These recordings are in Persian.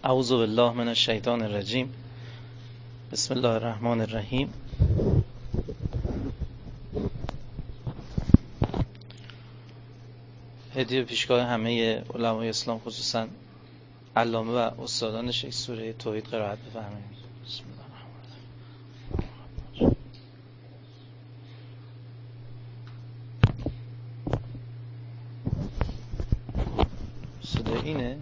اعوذ بالله من الشیطان الرجیم. بسم الله الرحمن الرحیم. هدیه پیشگاه همه علمای اسلام، خصوصا علامه و استادانش، یک سوره توحید قرائت بفرمایید. بسم الله الرحمن الرحیم. صدا اینه؟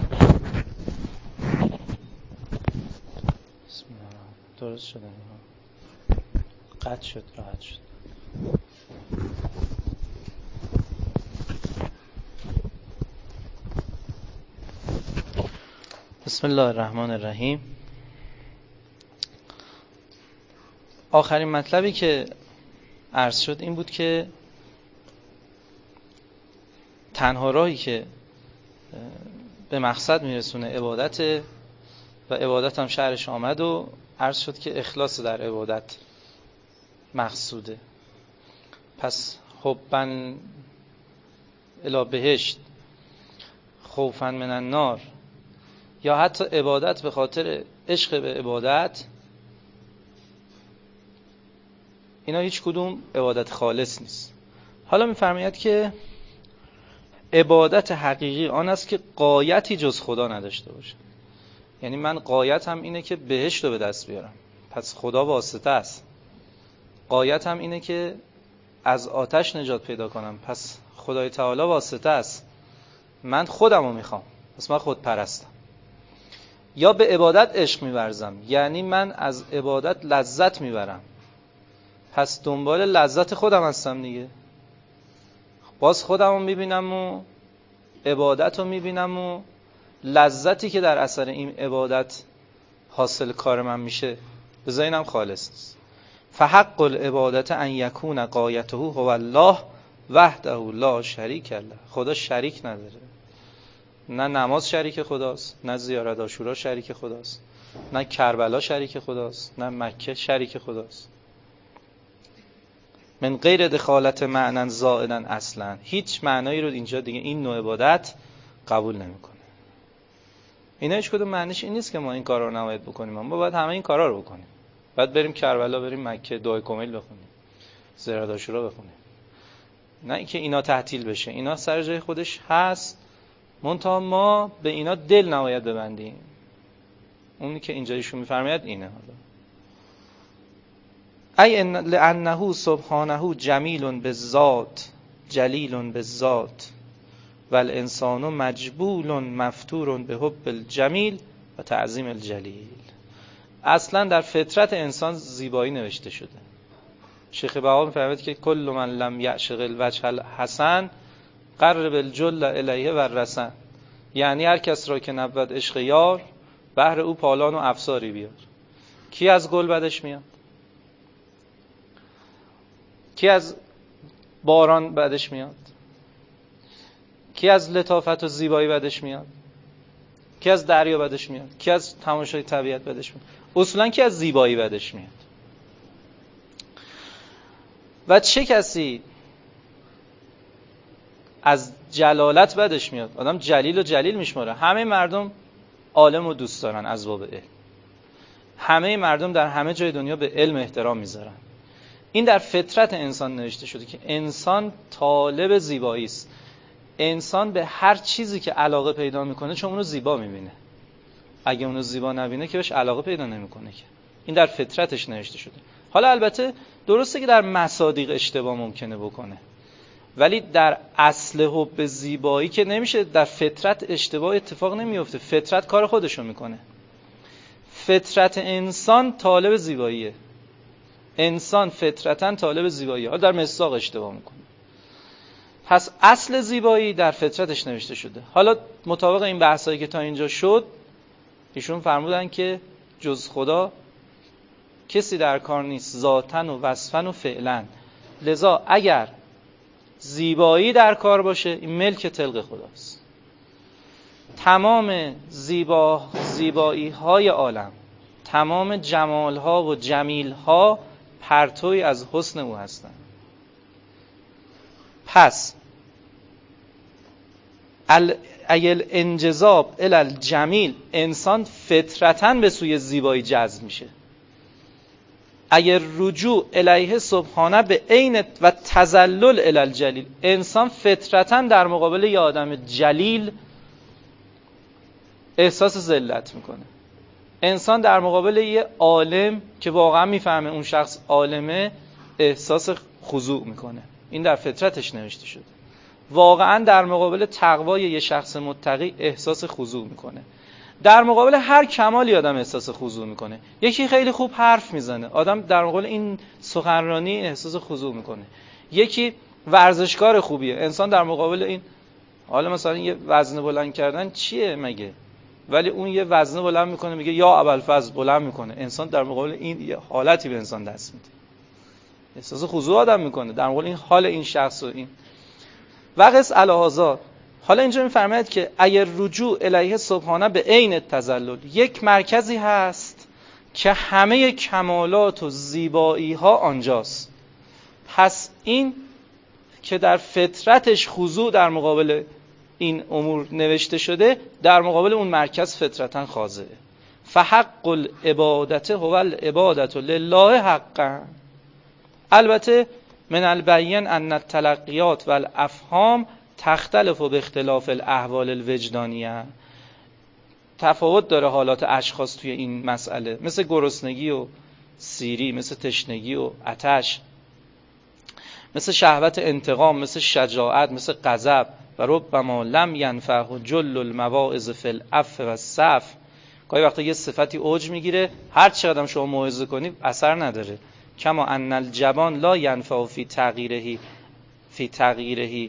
بسم الله الرحمن. درست شده؟ قطع شد، راحت شد. بسم الله الرحمن الرحیم. آخرین مطلبی که عرض شد این بود که تنها راهی که به مقصد میرسونه عبادت و عبادت هم شرش آمد و عرض شد که اخلاص در عبادت مقصوده. پس حباً الی بهشت، خوفاً من النار، یا حتی عبادت به خاطر عشق به عبادت، اینا هیچ کدوم عبادت خالص نیست. حالا می‌فرماید که عبادت حقیقی آن است که غایتی جز خدا نداشته باشه. یعنی من غایتم اینه که بهشت رو به دست بیارم، پس خدا واسطه است. غایتم اینه که از آتش نجات پیدا کنم، پس خدای تعالی واسطه است. من خودم رو میخوام، پس من خود پرستم. یا به عبادت عشق می‌ورزم، یعنی من از عبادت لذت میبرم، پس دنبال لذت خودم هستم دیگه. باز خودم رو میبینم و عبادت رو میبینم و لذتی که در اثر این عبادت حاصل کار من میشه به ذهنم خالص نیست. فحق العبادت ان یکون غایته هو الله وحده لا شریک له. خدا شریک نداره. نه نماز شریک خداست، نه زیارت عاشورا شریک خداست، نه کربلا شریک خداست، نه مکه شریک خداست. من غیر دخالت معنی زائدا اصلا، هیچ معنایی رو اینجا دیگه این نوع عبادت قبول نمیکنه. اینا هیچ کدوم معنیش این نیست که ما این کارا رو نباید بکنیم. ما باید همه این کارا رو بکنیم. بعد بریم کربلا، بریم مکه، دعای کمیل بخونیم، زیارت عاشورا بخونیم. نه اینکه اینا تعطیل بشه، اینا سر جای خودش هست، منتها ما به اینا دل نباید ببندیم. اونی که اینجا ایشون میفرماید اینه. حالا ای لانه سبحانه جمیل بالذات جلیل بالذات والانسان مجبول مفتور به حب الجمیل و تعظیم الجلیل. اصلا در فطرت انسان زیبایی نوشته شده. شیخ بهاء میفرماید که کل من لم یعشق الوجه الحسن قرب الجل الیه و الرسن. یعنی هر کس را که نبود عشق یار، بهر او پالان و افساری بیار. کی از گل بدش میاد؟ کی از باران بدش میاد؟ کی از لطافت و زیبایی بدش میاد؟ کی از دریا بدش میاد؟ کی از تماشای طبیعت بدش میاد؟ اصولا کی از زیبایی بدش میاد؟ و چه کسی از جلالت بدش میاد؟ آدم جلیل و جلیل میشماره. همه مردم عالم و دوست دارن از باب علم. همه مردم در همه جای دنیا به علم احترام میذارن. این در فطرت انسان نوشته شده که انسان طالب زیبایی است. انسان به هر چیزی که علاقه پیدا میکنه چون اونو زیبا میبینه. اگه اونو زیبا نبینه که بهش علاقه پیدا نمیکنه که. این در فطرتش نوشته شده. حالا البته درسته که در مصادیق اشتباه ممکنه بکنه، ولی در اصل حب زیبایی که نمیشه. در فطرت اشتباه اتفاق نمیفته. فطرت کار خودشو میکنه. فطرت انسان طالب زیباییه. انسان فطرتاً طالب زیباییه. حالا در مصداق اشتباه میکنه. پس اصل زیبایی در فطرتش نوشته شده. حالا مطابق این بحثایی که تا اینجا شد، ایشون فرمودن که جز خدا کسی در کار نیست، ذاتاً و وصفاً و فعلاً. لذا اگر زیبایی در کار باشه، این ملک تلق خداست. تمام زیبایی های عالم، تمام جمال ها و جمیل ها پرتوی از حسن او هستند. پس اگه انجذاب الی الجمیل، انسان فطرتاً به سوی زیبایی جذب میشه. اگر رجوع الیه سبحانه به عین و تذلل الی الجلیل، انسان فطرتاً در مقابل یه آدم جلیل احساس ذلت میکنه. انسان در مقابل یه عالم که واقعا میفهمه اون شخص عالمه احساس خضوع میکنه. این در فطرتش نوشته شده. واقعا در مقابل تقوای یه شخص متقی احساس خضوع میکنه. در مقابل هر کمالی آدم احساس خضوع میکنه. یکی خیلی خوب حرف میزنه، آدم در مقابل این سخنرانی احساس خضوع میکنه. یکی ورزشکار خوبیه، انسان در مقابل این، حالا مثلا یه وزنه بلند کردن چیه مگه، ولی اون یه وزنه بلند میکنه میگه یا ابوالفضل بلند میکنه، انسان در مقابل این یه حالتی به انسان دست میده، احساس خضوع آدم میکنه در مقابل این حال این شخص و این وقس الهازا. حالا اینجا میفرماید که اگر رجوع الیه سبحانه به عین تذلل، یک مرکزی هست که همه کمالات و زیبایی ها آنجاست. پس این که در فطرتش خضوع در مقابل این امور نوشته شده، در مقابل اون مرکز فطرتاً خاضعه. فحق العبادت هو العبادت لله حقا. البته من البین ان التلقیات و الافهام تختلف به اختلاف الاحوال الوجدانیه. تفاوت داره حالات اشخاص توی این مسئله، مثل گرسنگی و سیری، مثل تشنگی و آتش، مثل شهوت انتقام، مثل شجاعت، مثل غضب. و ربما لم ینفعه جل المواعظ فی العفو و الصفح. گاهی وقتا یه صفتی اوج میگیره، هر چقدر شما موعظه کنی اثر نداره. کما ان الجبان لا ینفع فی تغییره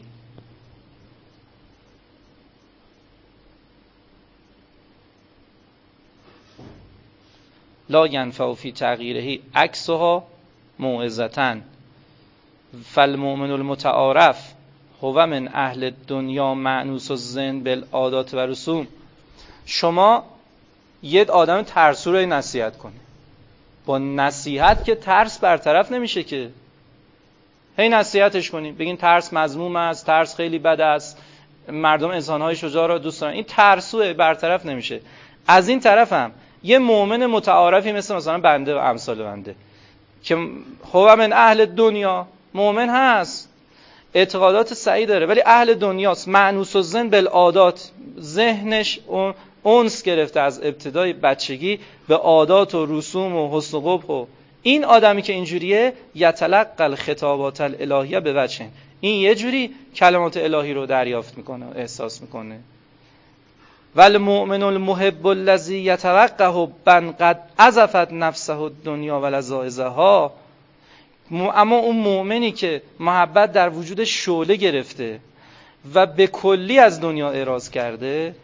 لا ینفع فی تغییره عکسها موعظة. فالمؤمن المتعارف هو من اهل دنیا مأنوس الذهن بالعادات و رسوم. شما یه آدم ترسو رو نصیحت کنی، با نصیحت که ترس برطرف نمیشه که. هی نصیحتش کنی، بگین ترس مذموم است، ترس خیلی بد است، مردم انسان‌های شجاع را دوست دارن، این ترسوه برطرف نمیشه. از این طرف هم یه مؤمن متعارفی مثلا بنده و امثال بنده که هو من اهل دنیا، مؤمن هست، اعتقادات صحیح داره، ولی اهل دنیاست، مأنوس الذهن بالعادات، ذهنش انس گرفته از ابتدای بچگی به عادات و رسوم و حسن و قبح. و این آدمی که اینجوریه یتلقى الخطابات الالهیه به وجه، این یه جوری کلمات الهی رو دریافت میکنه و احساس میکنه. والمؤمن المحب الذی یتوقع بن قد عزفت نفسه الدنیا و لذائذها. اما اون مؤمنی که محبت در وجود شعله گرفته و به کلی از دنیا اعراض کرده،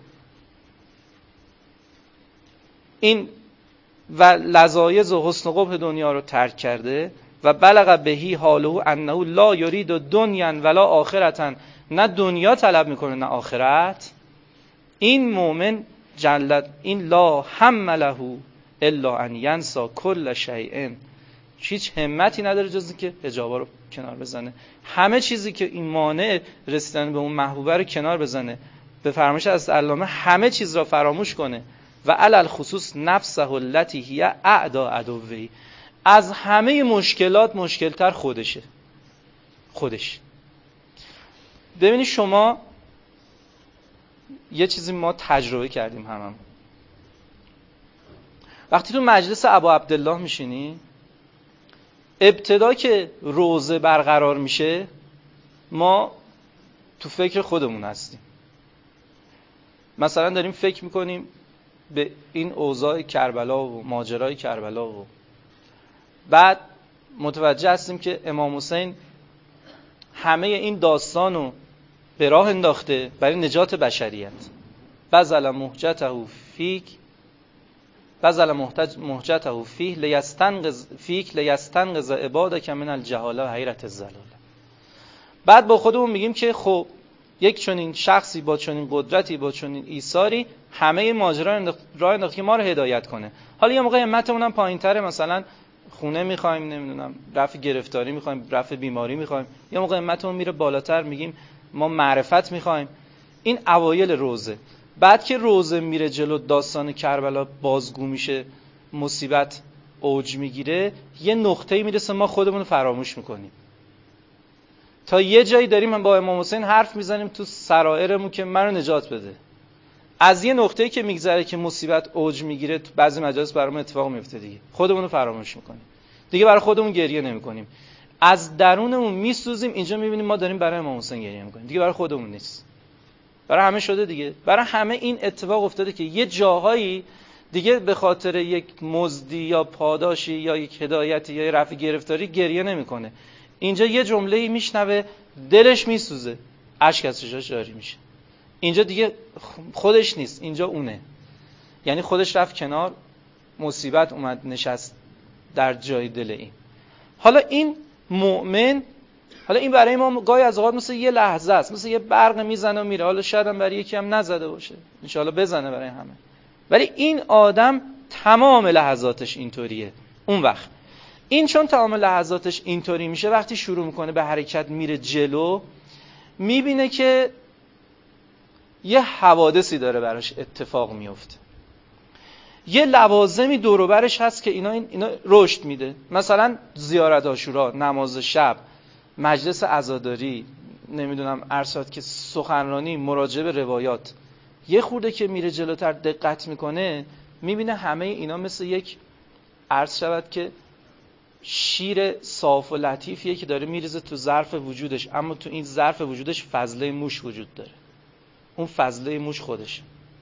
این و لذایذ و حسن و قبح دنیا رو ترک کرده و بلغ بهی حاله انه لا یرید دنیا ولا آخرتا، نه دنیا طلب میکنه نه آخرت، این مؤمن جلت این لا هم له الا ان ینسا کل شیء، هیچ همتی نداره جز اینکه حجابا رو کنار بزنه، همه چیزی که این مانع رسیدن به اون محبوبه رو کنار بزنه، به فرمایش از علامه همه چیز را فراموش کنه. و علل خصوص نفسه التی هی اعدا عدوی، از همه مشکلات مشکلتر خودش. ببینید شما یه چیزی ما تجربه کردیم هممون، وقتی تو مجلس ابا عبدالله میشینی، ابتدا که روزه برقرار میشه ما تو فکر خودمون هستیم، مثلا داریم فکر میکنیم به این اوضاع کربلا و ماجرای کربلا و بعد متوجه هستیم که امام حسین همه این داستانو به راه انداخته برای نجات بشریت. بذل مهجته فیه لیستنقذ عبادک من الجهاله و حیرت الضلال. بعد با خودمون میگیم که خب یک چنین شخصی با چنین قدرتی با چنین ایثاری همه ماجرا راه انداخت که ما رو هدایت کنه. حالا یه موقع همتمون هم پایین‌تره، مثلا خونه میخوایم، نمیدونم رفع گرفتاری میخوایم، رفع بیماری میخوایم، یه موقع همتمون میره بالاتر، میگیم ما معرفت میخوایم، این اوایل روزه. بعد که روزه میره جلو، داستان کربلا بازگو میشه، مصیبت اوج میگیره، یه نقطه‌ای میرسه ما خودمون رو فراموش میکنیم. تا یه جایی داریم من با امام حسین حرف میزنیم تو سرائرمون که منو نجات بده. از یه نقطه‌ای که میگذره که مصیبت اوج میگیره، تو بعضی مجالس برامون اتفاق میفته دیگه، خودمون رو فراموش میکنیم دیگه، برای خودمون گریه نمیکنیم، از درونمون میسوزیم. اینجا میبینیم ما داریم برای امام حسین گریه میکنیم دیگه، برای خودمون نیست، برای همه شده دیگه. برای همه این اتفاق افتاده که یه جاهایی دیگه به خاطر یک مزدی یا پاداشی یا یک هدایتی یا رفع گرفتاری گریه نمیکنه. اینجا یه جمله‌ای میشنوه دلش میسوزه، اشک از چشاش جاری میشه. اینجا دیگه خودش نیست، اینجا اونه. یعنی خودش رفت کنار، مصیبت اومد نشست در جای دل این. حالا این مؤمن، حالا این برای ما گاهی از اوقات مثل یه لحظه است، مثل یه برق میزنه و میره. حالا شاید هم برای یکی هم نزده باشه، ان شاءالله بزنه برای همه. ولی این آدم تمام لحظاتش اینطوریه. اون وقت این چون تمام لحظاتش اینطوری میشه، وقتی شروع میکنه به حرکت میره جلو، میبینه که یه حوادثی داره براش اتفاق میفته، یه لوازمی دور و برش هست که اینا رشد میده. مثلا زیارت عاشورا، نماز شب، مجلس عزاداری، نمیدونم ارشاد که سخنرانی، مراجعه به روایات. یه خورده که میره جلوتر دقت میکنه، میبینه همه اینا مثل یک عرض شود که شیر صاف و لطیفیه که داره میریزه تو ظرف وجودش، اما تو این ظرف وجودش فضله موش وجود داره. اون فضله موش خودشه.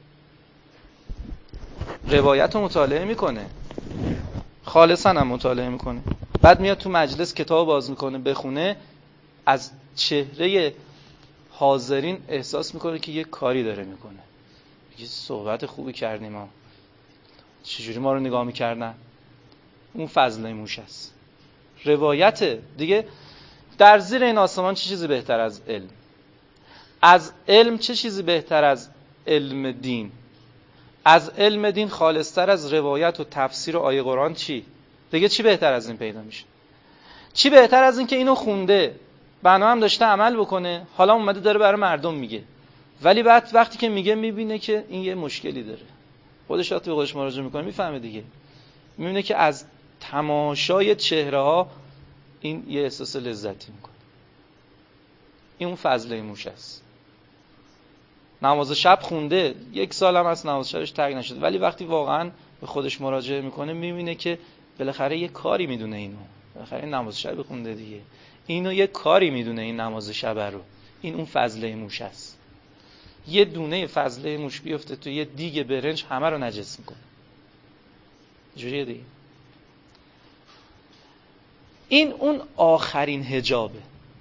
روایت رو مطالعه میکنه، خالصا هم مطالعه میکنه، بعد میاد تو مجلس کتاب باز میکنه بخونه، از چهره حاضرین احساس میکنه که یه کاری داره میکنه. یه صحبت خوبی کردیم ما، چجوری ما رو نگاه میکردن. اون فضله موش است. روایت دیگه. در زیر این آسمان چه چیزی بهتر از علم؟ از علم چه چیزی بهتر از علم دین؟ از علم دین خالصتر از روایت و تفسیر و آیه قرآن چی؟ دیگه چی بهتر از این پیدا میشه؟ چی بهتر از این که اینو خونده، بنا هم داشته عمل بکنه، حالا اومده داره برای مردم میگه، ولی بعد وقتی که میگه میبینه که این یه مشکلی داره. خودش وقتی به خودش مراجعه میکنه میفهمه دیگه، میبینه که از تماشای چهره ها این یه احساس لذتی میکنه. این اون فضله موش است. نماز شب خونده، 1 سال هم از نماز شبش ترک نشده، ولی وقتی واقعا به خودش مراجعه میکنه میبینه که بالاخره یه کاری میدونه، اینو بالاخره این نماز شب خونده دیگه، اینو یه کاری میدونه این نماز شب رو. این اون فضله موش است. یه دونه فضله موش بیفته تو یه دیگ برنج همه رو نجس میکنه. جوریه دیگه. این اون آخرین حجابه.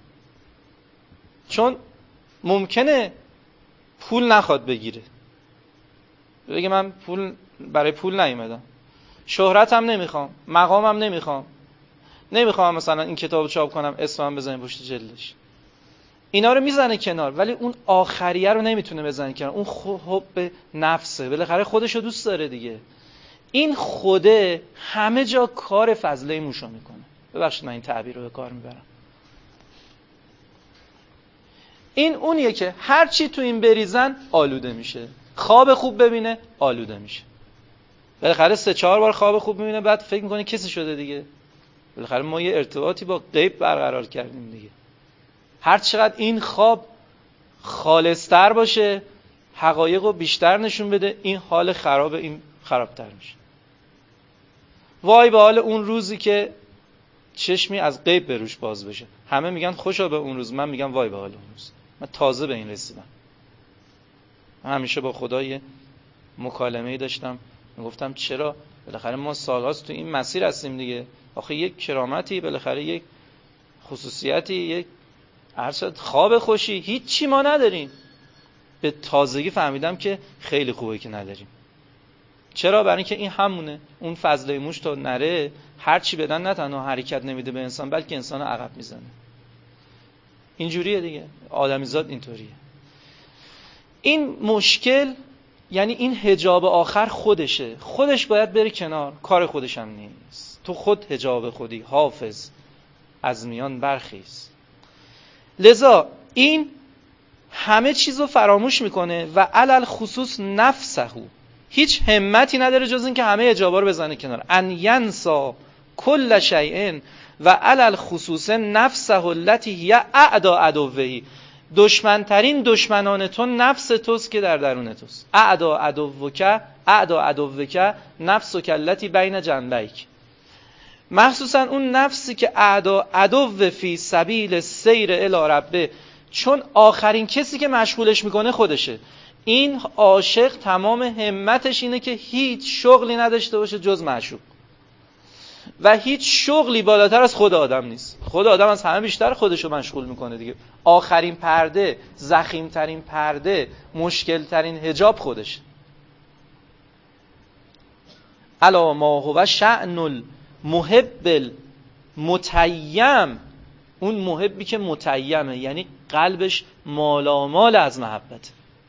چون ممکنه پول نخواد بگیره، بگه من برای پول نیومدم، شهرتم نمیخوام، مقامم نمیخوام مثلا این کتابو چاپ کنم اسمم بزنیم پشت جلدش. اینا رو میزنه کنار، ولی اون آخریه رو نمیتونه بزنه کنار. اون حب نفسه، بالاخره خودشو دوست داره دیگه. این خوده همه جا کار فضله موشو میکنه. ببخشید من این تعبیر رو به کار میبرم. این اونیه که هر چی تو این بریزن آلوده میشه. خواب خوب ببینه آلوده میشه. بالاخره 3-4 بار خواب خوب میبینه، بعد فکر میکنه کسی شده دیگه. بالاخره ما یه ارتباطی با غیب برقرار کردیم دیگه. هر چقدر این خواب خالص‌تر باشه، حقایق رو بیشتر نشون بده، این حال خراب این خرابتر میشه. وای به حال اون روزی که چشمی از غیب به روش باز بشه. همه میگن خوشا به اون روز، من میگم وای به حال اون روز. من تازه به این رسیدم. من همیشه با خدا یه مکالمه‌ای داشتم، میگفتم چرا بالاخره ما سال‌هاست تو این مسیر هستیم دیگه. آخه یک کرامتی، بالاخره یک خصوصیتی، یک ارشد خواب خوشی، هیچی ما نداریم. به تازگی فهمیدم که خیلی خوبه که نداریم. چرا؟ برای اینکه این همونه. اون فضله موش تا نره، هر چی بدن نه تنها حرکت نمیده به انسان، بلکه انسان رو عقب میزنه. اینجوریه دیگه. آدمیزاد اینطوریه. این مشکل، یعنی این حجاب آخر خودشه. خودش باید بره کنار، کار خودش هم نیست. تو خود حجاب خودی، حافظ از میان برخیز. لذا این همه چیزو فراموش میکنه و علل خصوص نفسه، هیچ همتی نداره جز این که همه اجابا رو بزنه کنار. ان ینسا کل شیء و علل خصوص نفسه التي هی اعدا عدوه، دشمنترین دشمنان تو نفس توست که در درون توست. اعدا عدوک نفسک التي بین جنبیک، مخصوصا اون نفسی که اعدا عدو فی سبیل سیر الی ربه، چون آخرین کسی که مشغولش میکنه خودشه. این عاشق تمام همتش اینه که هیچ شغلی نداشته باشه جز معشوق، و هیچ شغلی بالاتر از خود آدم نیست. خود آدم از همه بیشتر خودشو مشغول میکنه دیگه. آخرین پرده، ضخیمترین پرده، مشکلترین حجاب خودشه. الا ما هو شأن المحب المتیم، اون محبی که متیمه، یعنی قلبش مالامال از محبت.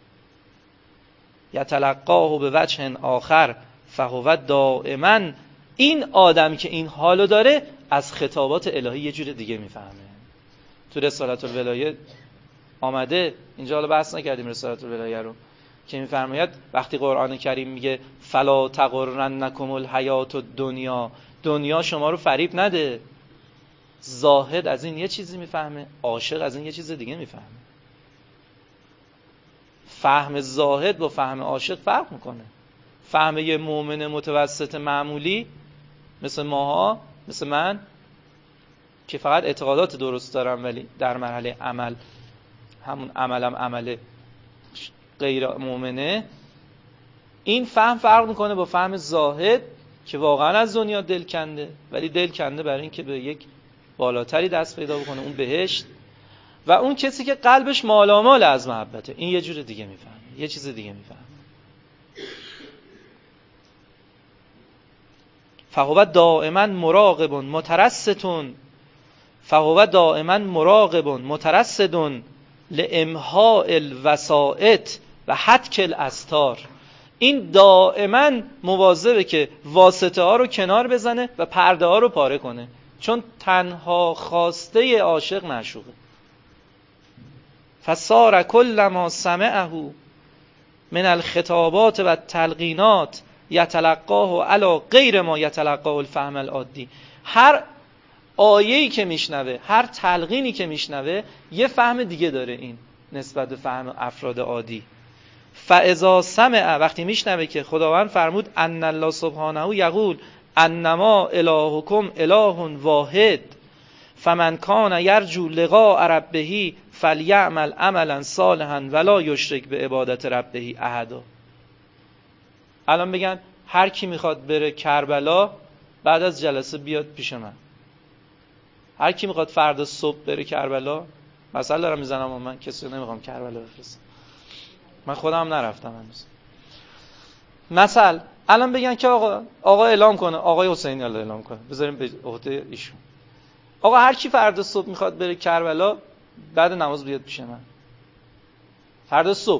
یتلقاه به وجه آخر فهو دائما، این آدم که این حالو داره از خطابات الهی یه جور دیگه میفهمه. تو رسالت الولایه آمده، اینجا حالا بحث نکردیم رسالت الولایه رو، که میفرماید وقتی قرآن کریم میگه فلا تغرنکم الحیات الدنیا، دنیا شما رو فریب نده. زاهد از این یه چیزی میفهمه، عاشق از این یه چیز دیگه میفهمه. فهم زاهد با فهم عاشق فرق میکنه. فهم یه مؤمن متوسط معمولی مثل ماها، مثل من که فقط اعتقادات درست دارم ولی در مرحله عمل همون عملم عمل غیر مؤمنه، این فهم فرق میکنه با فهم زاهد که واقعا از دنیا دل کنده، ولی دل کنده برای این که به یک بالاتری دست پیدا بکنه، اون بهشت. و اون کسی که قلبش مالامال از محبته، این یه جور دیگه میفهمه، یه چیز دیگه میفهمه. فهو دائما مراقب مترصد، فهو دائما مراقب مترصد لامحاء الوسائط و حتک الاستار، این دائما مواظبه که واسطه ها رو کنار بزنه و پرده ها رو پاره کنه، چون تنها خواسته عاشق معشوقه. فصار کل ما سمعه من الخطابات و التلقینات یتلقاه علی غیر ما یتلقاه الفهم العادی، هر آیه‌ای که میشنوه، هر تلقینی که میشنوه یه فهم دیگه داره این نسبت به فهم افراد عادی. فاذا سمع، وقتی میشنوه که خداوند فرمود ان الله سبحانه یقول انما الهکم اله واحد فمن کان یرجو لقاء ربه فلیعمل عملا صالحا ولا یشرک به عبادت ربه احدا. الان بگن هر کی میخواد بره کربلا بعد از جلسه بیاد پیش من. هر کی میخواد فردا صبح بره کربلا، مثلا دارم میزنم و من کسی رو نمیخوام کربلا بفرستم، من خودم نرفتم هنوز. مثلا الان بگن که آقا اعلام کنه، آقای حسینی الله اعلام کنه، بذاریم به عهده ایشون. آقا هر کی فردا صبح میخواد بره کربلا بعد نماز بیاد پیش من. فردا صبح.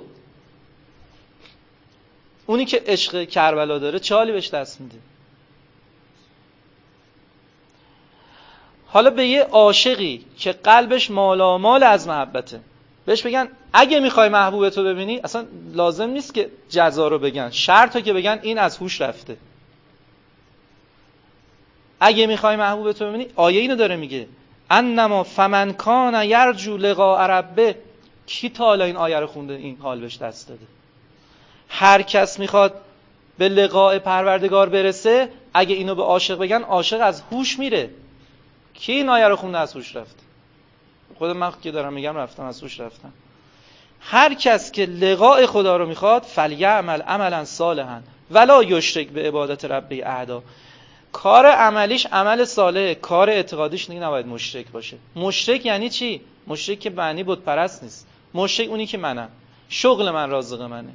اونی که عشق کربلا داره چه حالی بهش دست میده؟ حالا به یه عاشقی که قلبش مالامال از محبته بهش بگن اگه میخوای محبوبتو ببینی، اصلا لازم نیست که جزا رو بگن، شرطه که بگن این از هوش رفته. اگه میخوای محبوبتو ببینی، آیه اینو داره میگه انما فمن کان یرجو لقاء ربه. کی تا حالا این آیه رو خونده این حال بهش دست داده؟ هر کس میخواد به لقاء پروردگار برسه، اگه اینو به عاشق بگن، عاشق از هوش میره. کی این آیه رو خونده از هوش رفت؟ خود من که دارم میگم رفتم از هوش رفتم. هر کس که لقاء خدا رو میخواد فلیعمل عملا صالحا ولا یشرک به عبادت ربه احدا. کار عملیش عمل صالح، کار اعتقادیش دیگه نباید مشرک باشه. مشرک یعنی چی؟ مشرک که معنی بت پرست نیست. مشرک اونی که منم، شغل من رازق منه،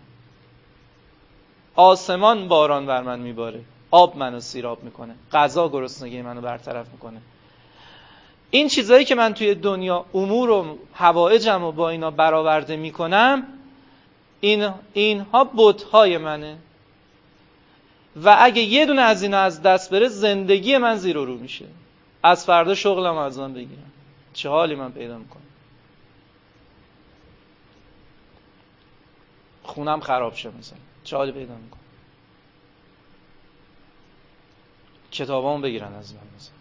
آسمان باران بر من میباره، آب منو سیراب میکنه، غذا گرسنگی منو برطرف میکنه. این چیزایی که من توی دنیا امور و حوائجم رو با اینا برآورده میکنم، اینها بت‌های منه و اگه یه دونه از اینا از دست بره زندگی من زیر و رو میشه. از فردا شغلم از من بگیرم، چه حالی من پیدا میکنم. خونم خراب شه مثلا، چه حالی پیدا میکنم؟ کتابامو بگیرن از من مثلا.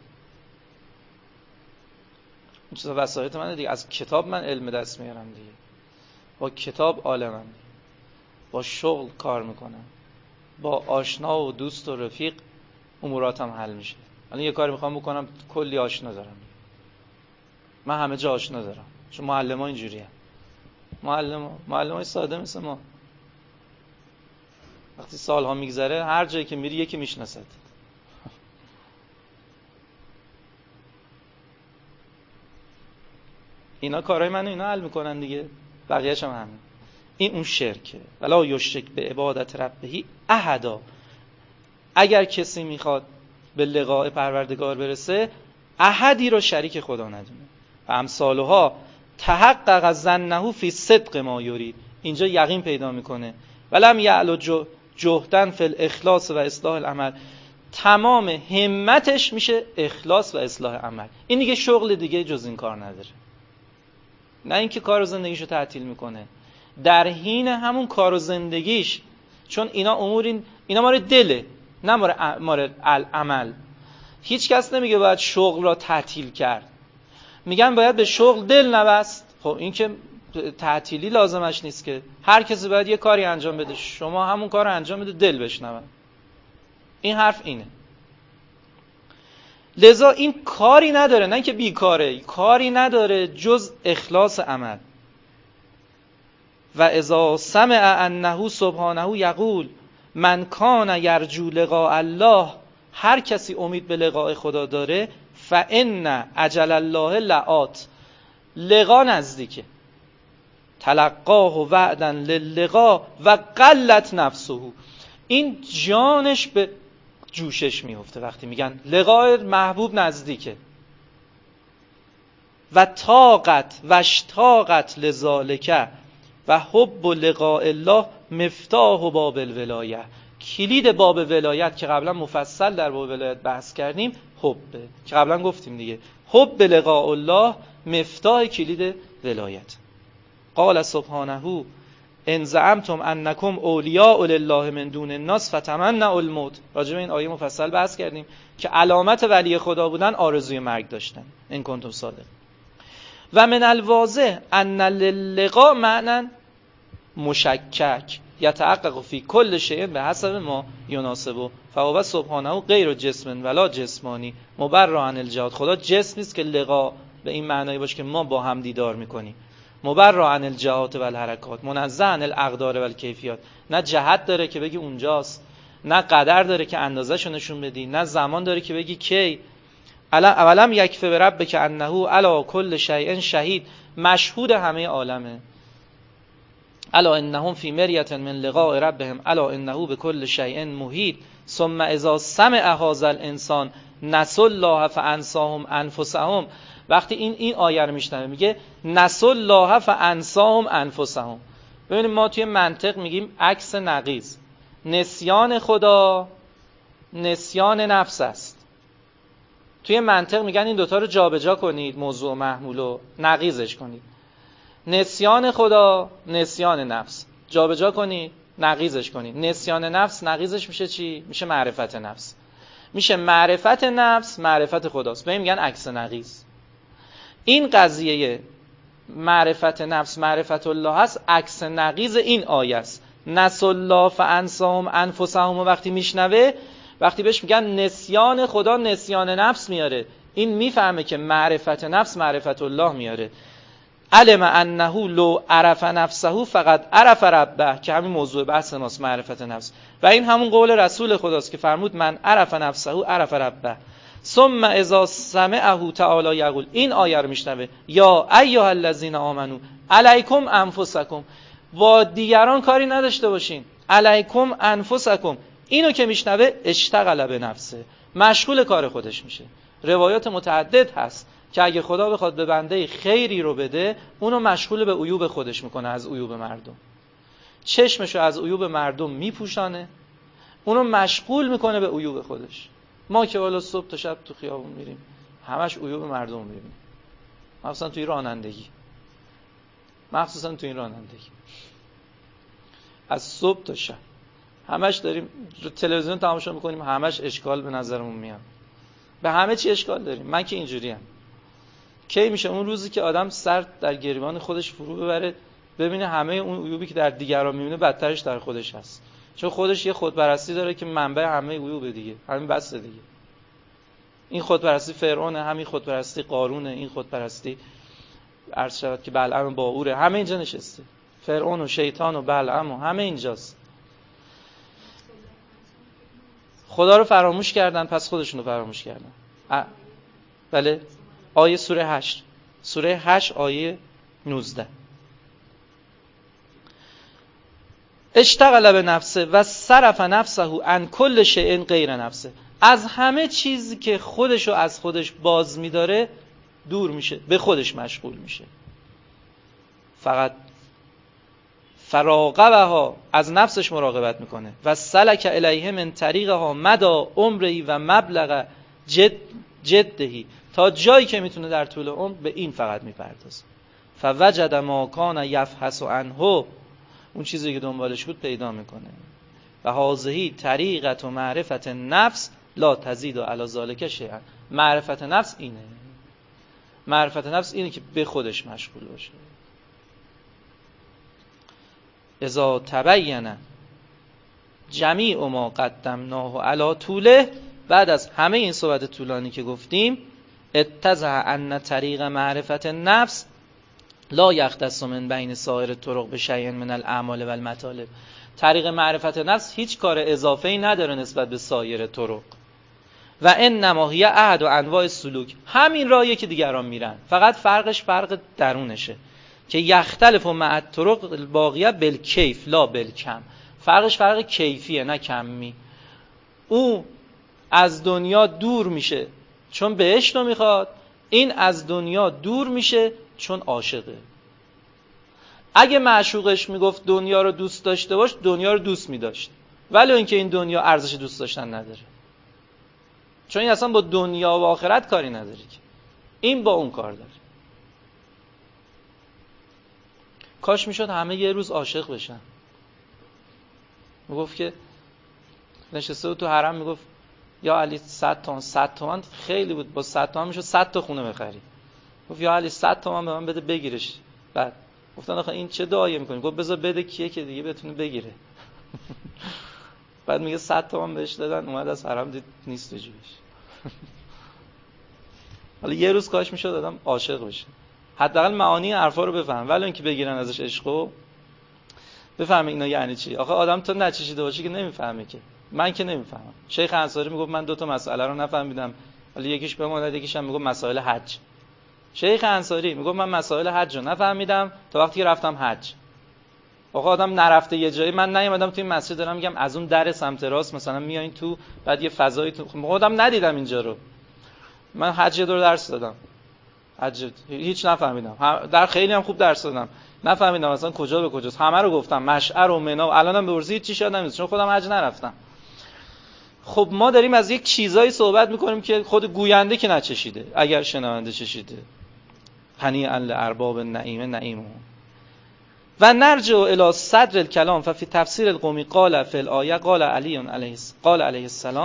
این چیزا وسایط منه دیگه، از کتاب من علم دست میارم دیگه، با کتاب عالمم، با شغل کار میکنم، با آشنا و دوست و رفیق اموراتم حل میشه. الان یه کاری میخوام بکنم کلی آشنا دارم، من همه جا آشنا دارم، چون معلم‌ها اینجوریه. معلم‌های ساده مثل ما وقتی سالها میگذره هر جایی که میری یکی میشناسد. اینا کارهای منو اینا حل میکنن دیگه، بقیه‌اش هم همین. این اون شرکه. ولا یشرک به عبادت ربه احدا. اگر کسی میخواد به لقاء پروردگار برسه، احدی رو شریک خدا ندونه. و امثالها تحقق ظنه فی صدق ما یرید. اینجا یقین پیدا میکنه. ولم یعلو جهدن فی الاخلاص و اصلاح العمل. تمام همتش میشه اخلاص و اصلاح عمل. این دیگه شغل دیگه جز این کار نداره. نه اینکه کار و زندگیشو تعطیل میکنه، در حین همون کار و زندگیش، چون اینا امور اینا مال دله، نه مال عمل. هیچ کس نمیگه باید شغل را تعطیل کرد، میگن باید به شغل دل نبست. خب این که تعطیلی لازمش نیست که، هر کسی باید یه کاری انجام بده، شما همون کار رو انجام بده دل بشنون. این حرف اینه. لذا این کاری نداره، نه که بیکاره، کاری نداره جز اخلاص عمل. و اذا سمع انه سبحانه یقول من کان یرجو لقاء الله، هر کسی امید به لقاء خدا داره، فان اجل الله لآت، لقا نزدیکه، تلقاه وعدا للقاء و قلت نفسه، این جانش به جوشش میفته وقتی میگن لقاء محبوب نزدیکه. و طاقت و اشتاقت لذالک و حب لقاء الله مفتاح باب الولایه. کلید باب ولایت که قبلا مفصل در باب ولایت بحث کردیم، حبه که قبلا گفتیم دیگه، حب لقاء الله مفتاح کلید ولایت. قال سبحانه ان زعمتم انکم اولیاء لله من دون الناس فتمنوا الموت. راجع به این آیه مفصل بحث کردیم که علامت ولی خدا بودن آرزوی مرگ داشتن، ان کنتم صادق. و من الواضح ان للقاء معنی مشکک یتحقق فی کل شیء به حسب ما یناسبه فهو سبحانه غیر جسم ولا جسمانی مبرأ عن الجهات. خدا جسم نیست که لقا به این معنی باشه که ما با هم دیدار میکنیم. مبرأ عن الجهات و الحرکات، منزه عن الاقدار و الکیفیات. نه جهت داره که بگی اونجاست، نه قدر داره که اندازه‌شو نشون بدی، نه زمان داره که بگی کی. اولم یکفی بربک انه علی کل شیء شهید، مشهود همه عالمه. الا انهم فی مریة من لقاء ربهم الا انه بكل شیء محیط. ثم اذا سمع هذا الانسان نسوا الله فانساهم انفسهم. وقتی این آیه رو میشنوه میگه نسوا الله فانساهم انفسهم. ببینید ما توی منطق میگیم عکس نقیض. نسیان خدا نسیان نفس است. توی منطق میگن این دوتا رو جابجا کنید، موضوع و محمول رو نقیضش کنید. نسیان خدا نسیان نفس، جابجا کنید نقیضش کنید. نسیان نفس نقیضش میشه چی؟ میشه معرفت نفس. میشه معرفت نفس معرفت خداست. به این میگن عکس نقیض. این قضیه معرفت نفس معرفت الله هست، عکس نقیض این آیه است. نسوا الله فانساهم انفسهم. وقتی میشنوه، وقتی بهش میگن نسیان خدا نسیان نفس میاره، این میفهمه که معرفت نفس معرفت الله میاره. علم انه لو عرف نفسه فقط عرف ربه، که همین موضوع بحث ماست، معرفت نفس. و این همون قول رسول خداست که فرمود من عرف نفسه عرف ربه. ثم اذا سمعه تعالی یقول، این آیه رو میشنوه یا ایها الذین آمنو علیکم انفسکم، با دیگران کاری نداشته باشین، علیکم انفسکم. اینو که میشنوه اشتغل به نفسه، مشغول کار خودش میشه. روایات متعدد هست که اگه خدا بخواد به بنده خیری رو بده، اونو مشغول به عیوب خودش میکنه، از عیوب مردم. چشمشو از عیوب مردم میپوشانه، اونو مشغول میکنه به عیوب خودش. ما که والا صبح تا شب تو خیابون میریم، همش عیوب مردم میبینیم، مخصوصا توی رانندگی. از صبح تا شب همش داریم تلویزیون تماشا میکنیم، همش اشکال به نظرمون میاد. به همه چی اشکال داریم. من که اینجوریم. کی میشه اون روزی که آدم سر در گریبان خودش فرو ببره، ببینه همه اون عیوبی که در دیگران میبینه بدترش در خودش هست. چون خودش یه خودپرستی داره که منبع همه عیوب دیگه، همین بس دیگه. این خودپرستی فرعون، همین خودپرستی قارون، این خودپرستی عرض شود که بلعم باوره، همه اینجا نشسته. فرعون و شیطان و بلعم و همه اینجاست. خدا رو فراموش کردن، پس خودشون رو فراموش کردن. بله، آیه سوره 8. سوره 8 آیه 19. اشتغل به نفسه و صرف نفسه عن کل شیء غیر نفسه. از همه چیزی که خودشو از خودش باز می‌داره دور میشه، به خودش مشغول میشه. فقط فراقبها، از نفسش مراقبت میکنه. و سلک الیه من طریقها مدى عمری و مبلغ جدهی، تا جایی که میتونه در طول عمر به این فقط میپردازه. فوجد ما کان یفحص عنه، اون چیزی که دنبالش بود پیدا میکنه. و هذه طریقت و معرفت نفس لا تزید علی ذلک شیئا. معرفت نفس اینه. معرفت نفس اینه که به خودش مشغول باشه. اذا تبین جمیع ما قدمناه علی طوله، بعد از همه این صحبت طولانی که گفتیم، اتضح ان طریق معرفت نفس لا یختص من بین سایر الطرق بشیء من الاعمال و المطالب. طریق معرفت نفس هیچ کار اضافه‌ای نداره نسبت به سایر طرق. و انما هی احد و انواع سلوک، همین راهی که دیگران میرن، فقط فرقش فرق درونشه که یختلف مع الطرق الباقیه بالکیف لا بالکم. فرقش فرق کیفیه نه کمی. او از دنیا دور میشه چون بهشت رو میخواد، این از دنیا دور میشه چون عاشقه. اگه معشوقش میگفت دنیا رو دوست داشته باش، دنیا رو دوست میداشت، ولی اینکه این دنیا ارزش دوست داشتن نداره، چون این اصلا با دنیا و آخرت کاری نداره که، این با اون کار داره. کاش میشد همه یه روز عاشق بشن. میگفت که نشسته بود تو حرم، میگفت یا علی 100 تومن، 100 تومن خیلی بود، با 100 تومن میشد 100 تا خونه بخری. گفت یا علی 100 تومن به من بده بگیرش. بعد گفتن آخه این چه دعایی میکنی؟ گفت بذار بده کیه که دیگه بتونه بگیره. بعد میگه 100 تومن بهش دادن، اومد از حرم دید نیست تو جیبش. حالا یه روز کاش میشد آدم عاشق بشه، حداقل معانی حرفا رو بفهم، ولی اینکه بگیرن ازش عشقو بفهمه اینا یعنی چی. آخه آدم تو نچشیده باشه که نمیفهمه که. من که نمیفهمم. شیخ انصاری میگفت من 2 مسئله رو نفهمیدم، ولی یکیش بموند، یکیش هم میگفت مسائل حج. شیخ انصاری میگفت من مسائل حج رو نفهمیدم تا وقتی که رفتم حج. آقا آدم نرفته یه جایی، من نیومدم تو این مسجد دارم میگم از اون در سمت راست مثلا میایین تو، بعد یه فضایی تو، خب آدم ندیدم اینجا رو. من حج رو درس دادم، حج هیچ نفهمیدم، در خیلی هم خوب درس دادم، نفهمیدم اصلا کجا به کجاست. همه رو گفتم، مشعر و منا، الانم به ورزی چی شد نمیدونم چون خودم حج نرفتم. خب ما داریم از یک چیزایی صحبت میکنیم که خود گوینده که نچشیده، اگر شنونده چشیده. هنیئا لارباب النعیم نعیمهم. و نرجع الی صدر الکلام ففی تفسیر القومی قال فی الآیه قال علیه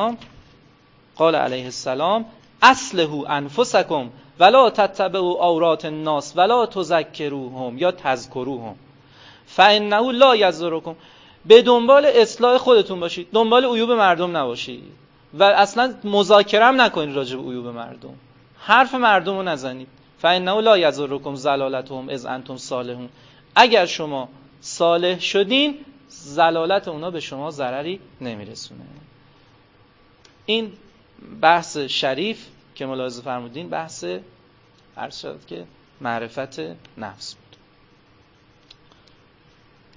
السلام اصلحوا انفسکم ولا تتبعوا عورات الناس ولا تذکروهم یا تذکروهم فانه لا یضرکم. به دنبال اصلاح خودتون باشید، دنبال عیوب مردم نباشید و اصلا مذاکره هم نکنید راجع به عیوب مردم، حرف مردم رو نزنید. فانه لا یضرکم ضلالتهم اذ انتم صالحون. اگر شما صالح شدین، ضلالت اونا به شما ضرری نمیرسونه. این بحث شریف که ملاحظه فرمودین بحث عرض شد که معرفت نفس.